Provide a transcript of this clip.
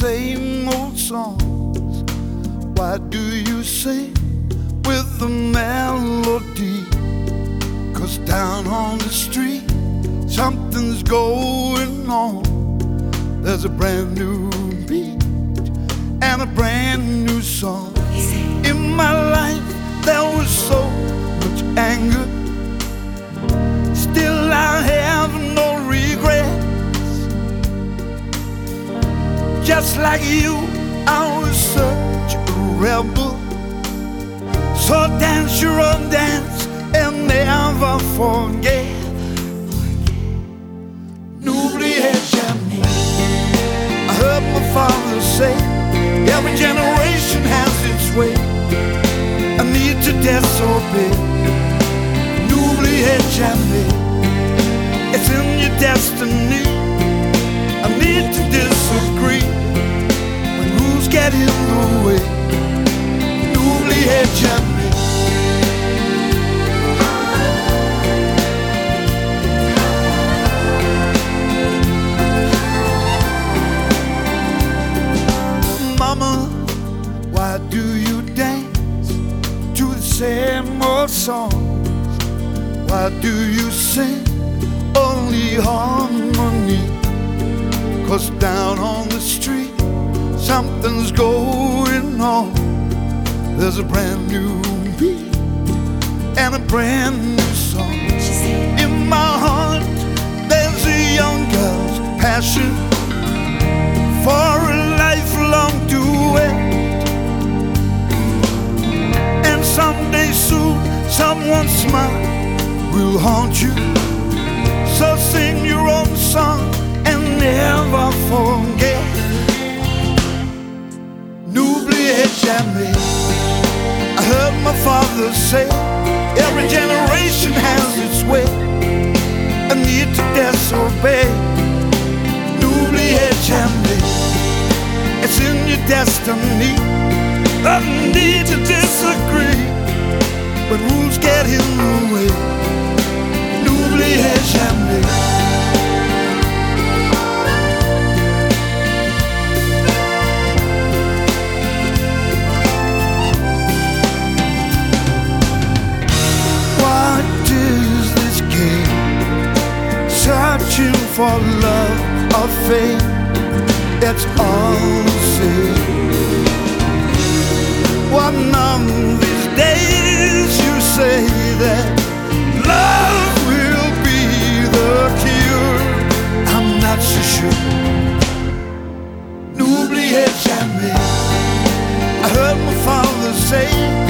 same old songs? Why do you sing with the melody? 'Cause down on the street something's going on. There's a brand new beat and a brand new song. In my life there was so much anger, still I have no regrets. Just like you, I was such a rebel. So dance your own dance and never forget. N'oubliez jamais. I heard my father say, every generation has its way. I need to disobey. N'oubliez jamais. It's in your destiny. I need to disagree when rules get in the way. N'oubliez jamais. Mama, why do you dance to the same old songs? Why do you sing only harmony? 'Cause down on the street something's going on. There's a brand new beat and a brand new song. In my heart there's a young girl's passion for a lifelong duet. And someday soon someone's smile will haunt you. So sing your own song and never forget. N'oubliez jamais. I heard my father say, every generation has its way. I need to disobey. N'oubliez jamais. It's in your destiny. I need to disagree when rules get in the way. N'oubliez jamais. Searching for love or fate, it's all the same. One of these days you say that love will be the cure. I'm not so sure. N'oubliez jamais. I heard my father say,